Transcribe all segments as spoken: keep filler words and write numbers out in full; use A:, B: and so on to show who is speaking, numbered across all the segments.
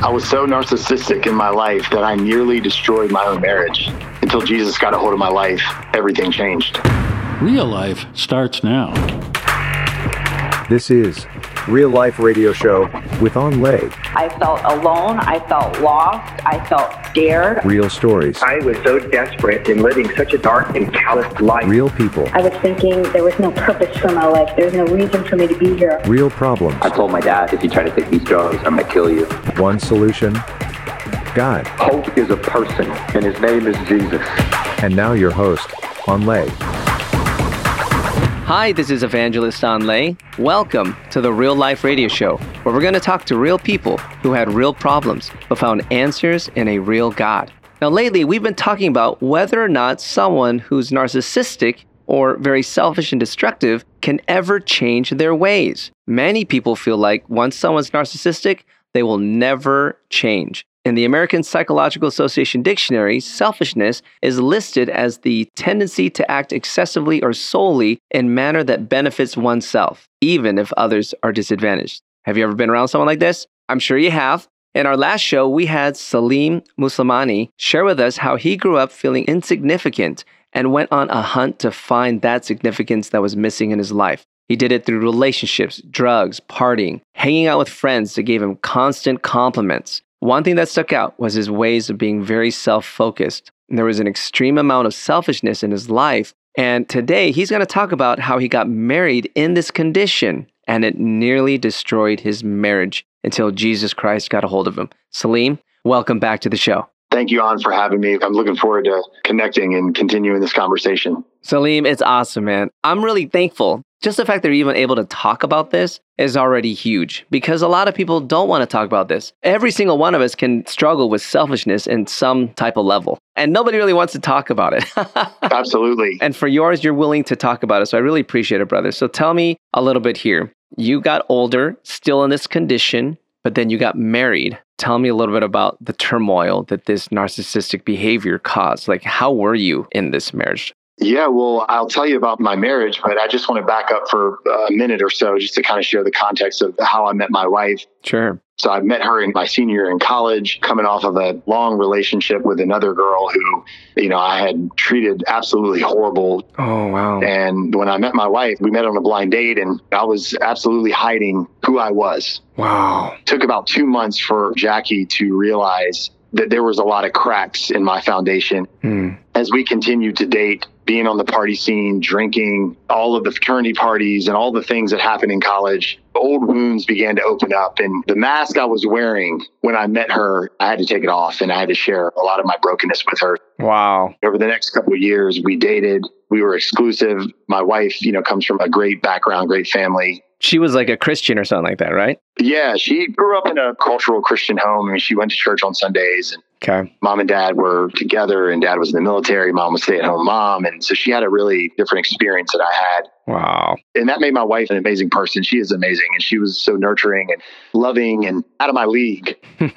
A: I was so narcissistic in my life that I nearly destroyed my own marriage. Until Jesus got a hold of my life, everything changed.
B: Real life starts now.
C: This is Real Life Radio Show with On Lay.
D: I felt alone. I felt lost. I felt scared.
C: Real stories.
E: I was so desperate in living such a dark and calloused life.
C: Real people.
F: I was thinking there was no purpose for my life. There's no reason for me to be here.
C: Real problems.
G: I told my dad, if you try to take these drugs, I'm going to kill you.
C: One solution. God.
G: Hope is a person, and his name is Jesus.
C: And now your host, On Lay.
H: Hi, this is Evangelist On Lay. Welcome to the Real Life Radio Show, where we're going to talk to real people who had real problems, but found answers in a real God. Now, lately, we've been talking about whether or not someone who's narcissistic or very selfish and destructive can ever change their ways. Many people feel like once someone's narcissistic, they will never change. In the American Psychological Association dictionary, selfishness is listed as the tendency to act excessively or solely in manner that benefits oneself, even if others are disadvantaged. Have you ever been around someone like this? I'm sure you have. In our last show, we had Salim Muslimani share with us how he grew up feeling insignificant and went on a hunt to find that significance that was missing in his life. He did it through relationships, drugs, partying, hanging out with friends that gave him constant compliments. One thing that stuck out was his ways of being very self-focused. There was an extreme amount of selfishness in his life. And today, he's going to talk about how he got married in this condition, and it nearly destroyed his marriage until Jesus Christ got a hold of him. Salim, welcome back to the show.
A: Thank you, An, for having me. I'm looking forward to connecting and continuing this conversation.
H: Salim, it's awesome, man. I'm really thankful. Just the fact that you're even able to talk about this is already huge because a lot of people don't want to talk about this. Every single one of us can struggle with selfishness in some type of level, and nobody really wants to talk about it.
A: Absolutely.
H: And for yours, you're willing to talk about it, so I really appreciate it, brother. So tell me a little bit here. You got older, still in this condition, but then you got married. Tell me a little bit about the turmoil that this narcissistic behavior caused. Like, how were you in this marriage?
A: Yeah, well, I'll tell you about my marriage, but I just want to back up for a minute or so just to kind of share the context of how I met my wife.
H: Sure.
A: So I met her in my senior year in college, coming off of a long relationship with another girl who, you know, I had treated absolutely horrible.
H: Oh, wow.
A: And when I met my wife, we met on a blind date, and I was absolutely hiding who I was.
H: Wow.
A: It took about two months for Jackie to realize that there was a lot of cracks in my foundation.
H: Hmm.
A: As we continued to date, being on the party scene, drinking, all of the fraternity parties and all the things that happened in college, old wounds began to open up. And the mask I was wearing when I met her, I had to take it off and I had to share a lot of my brokenness with her.
H: Wow.
A: Over the next couple of years, we dated. We were exclusive. My wife, you know, comes from a great background, great family.
H: She was like a Christian or something like that, right?
A: Yeah, she grew up in a cultural Christian home. I mean, she went to church on Sundays. And
H: okay.
A: Mom and dad were together, and dad was in the military. Mom was stay-at-home mom. And so she had a really different experience that I had.
H: Wow.
A: And that made my wife an amazing person. She is amazing. And she was so nurturing and loving and out of my league.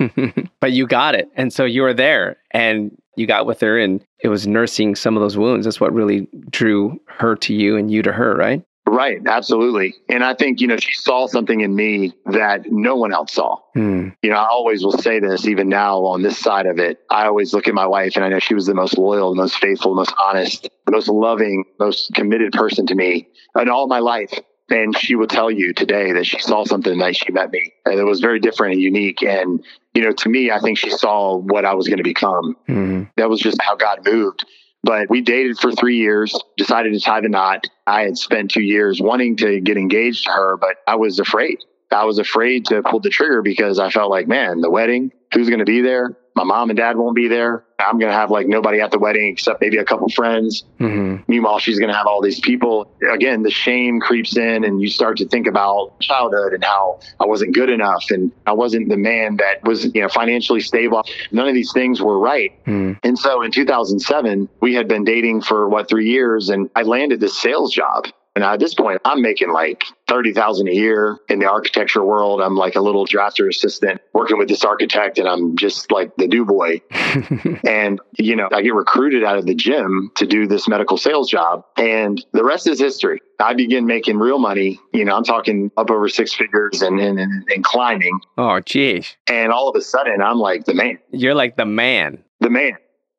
H: But you got it. And so you were there and you got with her, and it was nursing some of those wounds. That's what really drew her to you and you to her, right?
A: Right. Absolutely. And I think, you know, she saw something in me that no one else saw.
H: Hmm.
A: You know, I always will say this, even now on this side of it. I always look at my wife and I know she was the most loyal, the most faithful, the most honest, the most loving, most committed person to me in all my life. And she will tell you today that she saw something that she met me and it was very different and unique. And, you know, to me, I think she saw what I was going to become.
H: Hmm.
A: That was just how God moved. But we dated for three years, decided to tie the knot. I had spent two years wanting to get engaged to her, but I was afraid. I was afraid to pull the trigger because I felt like, man, the wedding, who's going to be there? My mom and dad won't be there. I'm going to have like nobody at the wedding except maybe a couple friends.
H: Mm-hmm.
A: Meanwhile, she's going to have all these people. Again, the shame creeps in and you start to think about childhood and how I wasn't good enough and I wasn't the man that was, you know, financially stable. None of these things were right.
H: Mm.
A: And so in two thousand seven, we had been dating for what, three years and I landed this sales job. And at this point, I'm making like thirty thousand dollars a year in the architecture world. I'm like a little drafter assistant working with this architect, and I'm just like the do boy. And, you know, I get recruited out of the gym to do this medical sales job, and the rest is history. I begin making real money. You know, I'm talking up over six figures and, and, and climbing.
H: Oh, geez.
A: And all of a sudden, I'm like the man.
H: You're like the man.
A: The man.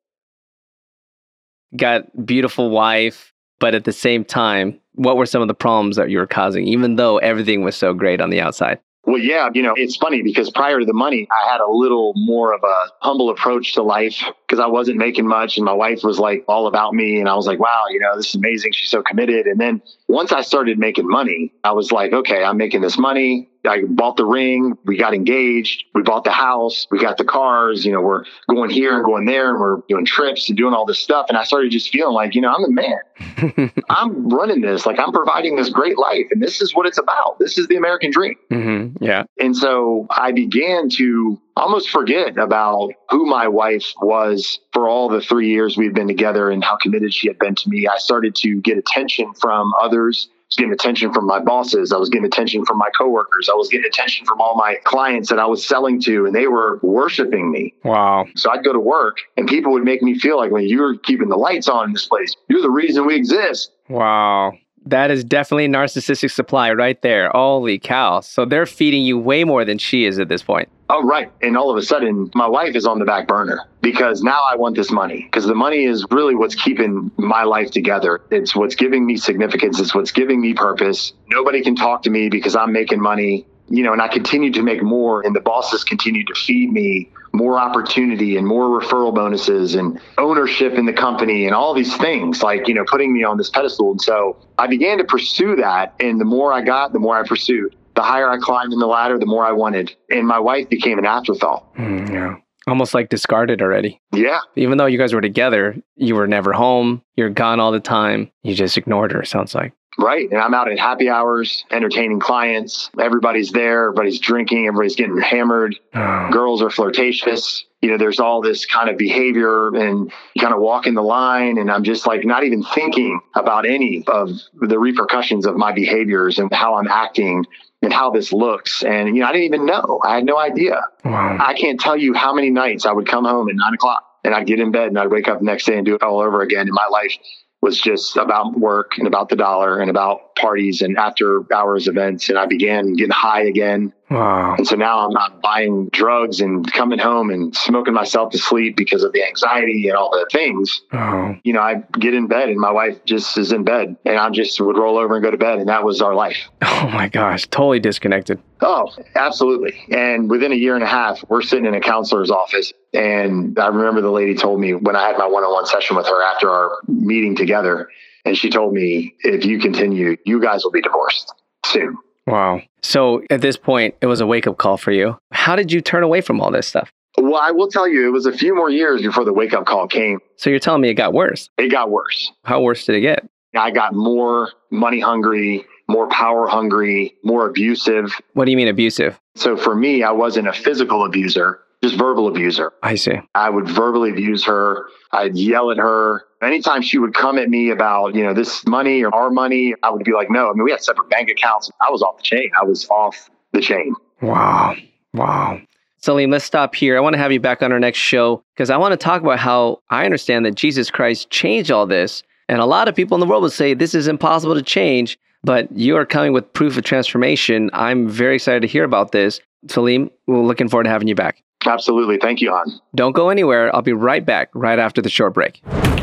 H: Got beautiful wife, but at the same time, what were some of the problems that you were causing, even though everything was so great on the outside?
A: Well, yeah, you know, it's funny because prior to the money, I had a little more of a humble approach to life because I wasn't making much, and my wife was like all about me. And I was like, wow, you know, this is amazing. She's so committed. And then once I started making money, I was like, okay, I'm making this money. I bought the ring. We got engaged. We bought the house. We got the cars. You know, we're going here and going there, and we're doing trips and doing all this stuff. And I started just feeling like, you know, I'm the man. I'm running this. Like, I'm providing this great life. And this is what it's about. This is the American dream.
H: Mm-hmm. Yeah.
A: And so I began to almost forget about who my wife was for all the three years we'd been together and how committed she had been to me. I started to get attention from others. I was getting attention from my bosses. I was getting attention from my coworkers. I was getting attention from all my clients that I was selling to, and they were worshiping me.
H: Wow.
A: So I'd go to work, and people would make me feel like, when you're keeping the lights on in this place, you're the reason we exist.
H: Wow. That is definitely narcissistic supply right there. Holy cow. So they're feeding you way more than she is at this point.
A: Oh, right. And all of a sudden, my wife is on the back burner because now I want this money, because the money is really what's keeping my life together. It's what's giving me significance. It's what's giving me purpose. Nobody can talk to me because I'm making money, you know, and I continue to make more, and the bosses continue to feed me more opportunity and more referral bonuses and ownership in the company and all these things, like, you know, putting me on this pedestal. And so I began to pursue that. And the more I got, the more I pursued. The higher I climbed in the ladder, the more I wanted. And my wife became an afterthought.
H: Mm, yeah. Almost like discarded already.
A: Yeah.
H: Even though you guys were together, you were never home. You're gone all the time. You just ignored her, sounds like.
A: Right. And I'm out at happy hours, entertaining clients. Everybody's there. Everybody's drinking. Everybody's getting hammered.
H: Oh.
A: Girls are flirtatious. You know, there's all this kind of behavior, and you kind of walk in the line, and I'm just like not even thinking about any of the repercussions of my behaviors and how I'm acting and how this looks. And, you know, I didn't even know. I had no idea.
H: Wow.
A: I can't tell you how many nights I would come home at nine o'clock and I'd get in bed and I'd wake up the next day and do it all over again. And my life was just about work and about the dollar and about parties and after hours events. And I began getting high again.
H: Wow.
A: And so now I'm not buying drugs and coming home and smoking myself to sleep because of the anxiety and all the things.
H: Oh.
A: You know, I get in bed and my wife just is in bed, and I just would roll over and go to bed. And that was our life.
H: Oh my gosh. Totally disconnected.
A: Oh, absolutely. And within a year and a half, we're sitting in a counselor's office. And I remember the lady told me when I had my one-on-one session with her after our meeting together, and she told me, if you continue, you guys will be divorced soon.
H: Wow. So at this point, it was a wake-up call for you. How did you turn away from all this stuff?
A: Well, I will tell you, it was a few more years before the wake-up call came.
H: So you're telling me it got worse?
A: It got worse.
H: How worse did it get?
A: I got more money hungry, more power hungry, more abusive.
H: What do you mean abusive?
A: So for me, I wasn't a physical abuser, just verbal abuser.
H: I see.
A: I would verbally abuse her. I'd yell at her. Anytime she would come at me about, you know, this money or our money, I would be like, no. I mean, we had separate bank accounts. I was off the chain. I was off the chain.
H: Wow. Wow. Salim, let's stop here. I want to have you back on our next show because I want to talk about how I understand that Jesus Christ changed all this. And a lot of people in the world would say this is impossible to change, but you are coming with proof of transformation. I'm very excited to hear about this. Salim, we're looking forward to having you back.
A: Absolutely. Thank you, Han.
H: Don't go anywhere. I'll be right back right after the short break.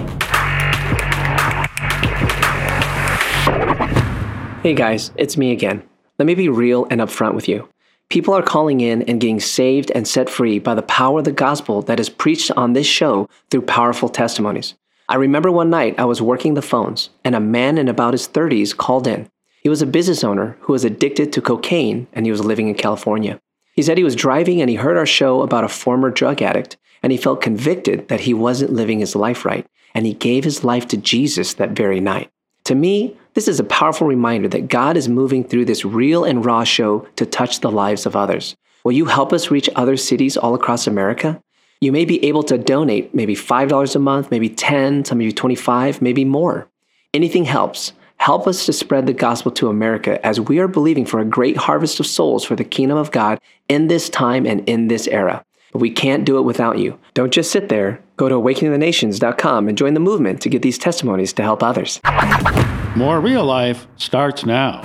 H: Hey guys, it's me again. Let me be real and upfront with you. People are calling in and getting saved and set free by the power of the gospel that is preached on this show through powerful testimonies. I remember one night I was working the phones and a man in about his thirties called in. He was a business owner who was addicted to cocaine and he was living in California. He said he was driving and he heard our show about a former drug addict and he felt convicted that he wasn't living his life right and he gave his life to Jesus that very night. To me, this is a powerful reminder that God is moving through this real and raw show to touch the lives of others. Will you help us reach other cities all across America? You may be able to donate maybe five dollars a month, maybe ten dollars, some of you twenty-five dollars, maybe more. Anything helps. Help us to spread the gospel to America as we are believing for a great harvest of souls for the kingdom of God in this time and in this era. But we can't do it without you. Don't just sit there. Go to awakening the nations dot com and join the movement to get these testimonies to help others.
B: More Real Life starts now.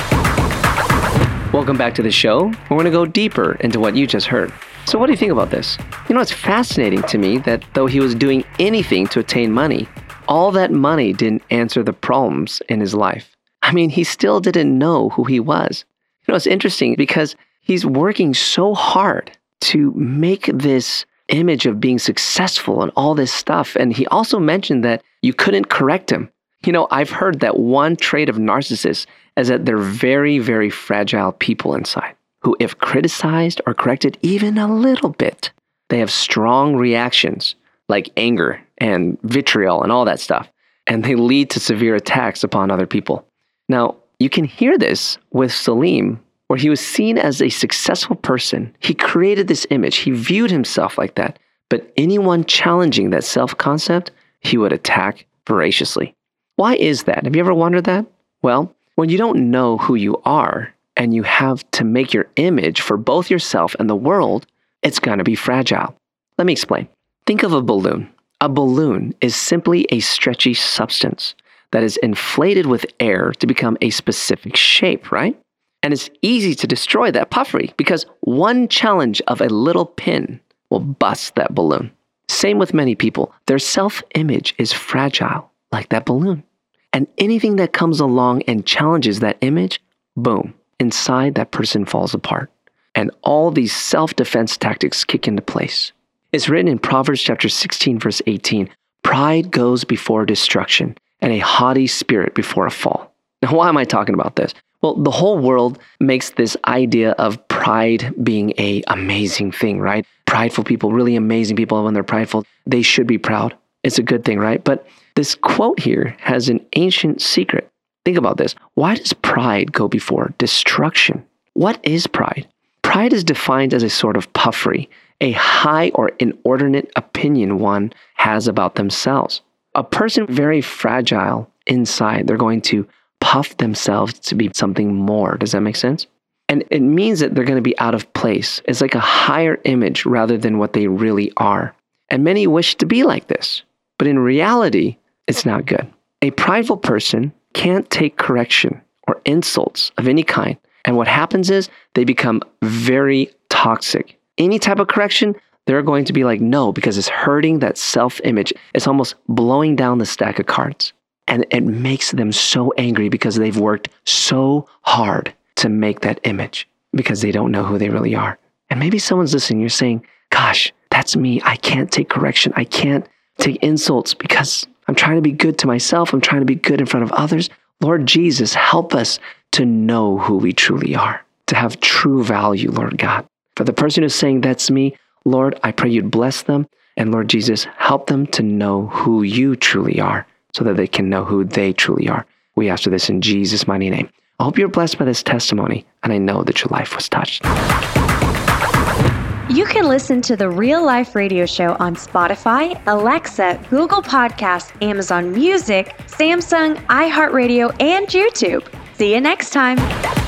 H: Welcome back to the show. We're going to go deeper into what you just heard. So what do you think about this? You know, it's fascinating to me that though he was doing anything to attain money, all that money didn't answer the problems in his life. I mean, he still didn't know who he was. You know, it's interesting because he's working so hard to make this image of being successful and all this stuff. And he also mentioned that you couldn't correct him. You know, I've heard that one trait of narcissists is that they're very, very fragile people inside, who if criticized or corrected even a little bit, they have strong reactions like anger and vitriol and all that stuff. And they lead to severe attacks upon other people. Now, you can hear this with Salim, where he was seen as a successful person. He created this image. He viewed himself like that. But anyone challenging that self-concept, he would attack voraciously. Why is that? Have you ever wondered that? Well, when you don't know who you are and you have to make your image for both yourself and the world, it's going to be fragile. Let me explain. Think of a balloon. A balloon is simply a stretchy substance that is inflated with air to become a specific shape, right? And it's easy to destroy that puffery because one challenge of a little pin will bust that balloon. Same with many people. Their self-image is fragile, like that balloon. And anything that comes along and challenges that image, boom, inside that person falls apart. And all these self-defense tactics kick into place. It's written in Proverbs chapter sixteen, verse eighteen, pride goes before destruction and a haughty spirit before a fall. Now, why am I talking about this? Well, the whole world makes this idea of pride being a amazing thing, right? Prideful people, really amazing people, when they're prideful, they should be proud. It's a good thing, right? But this quote here has an ancient secret. Think about this. Why does pride go before destruction? What is pride? Pride is defined as a sort of puffery, a high or inordinate opinion one has about themselves. A person very fragile inside, they're going to puff themselves to be something more. Does that make sense? And it means that they're going to be out of place. It's like a higher image rather than what they really are. And many wish to be like this. But in reality, it's not good. A prideful person can't take correction or insults of any kind. And what happens is they become very toxic. Any type of correction, they're going to be like, no, because it's hurting that self-image. It's almost blowing down the stack of cards. And it makes them so angry because they've worked so hard to make that image because they don't know who they really are. And maybe someone's listening, you're saying, gosh, that's me. I can't take correction. I can't take insults because I'm trying to be good to myself. I'm trying to be good in front of others. Lord Jesus, help us to know who we truly are, to have true value, Lord God. For the person who's saying, that's me, Lord, I pray you'd bless them. And Lord Jesus, help them to know who you truly are so that they can know who they truly are. We ask for this in Jesus' mighty name. I hope you're blessed by this testimony, and I know that your life was touched.
I: You can listen to the Real Life Radio Show on Spotify, Alexa, Google Podcasts, Amazon Music, Samsung, iHeartRadio, and YouTube. See you next time.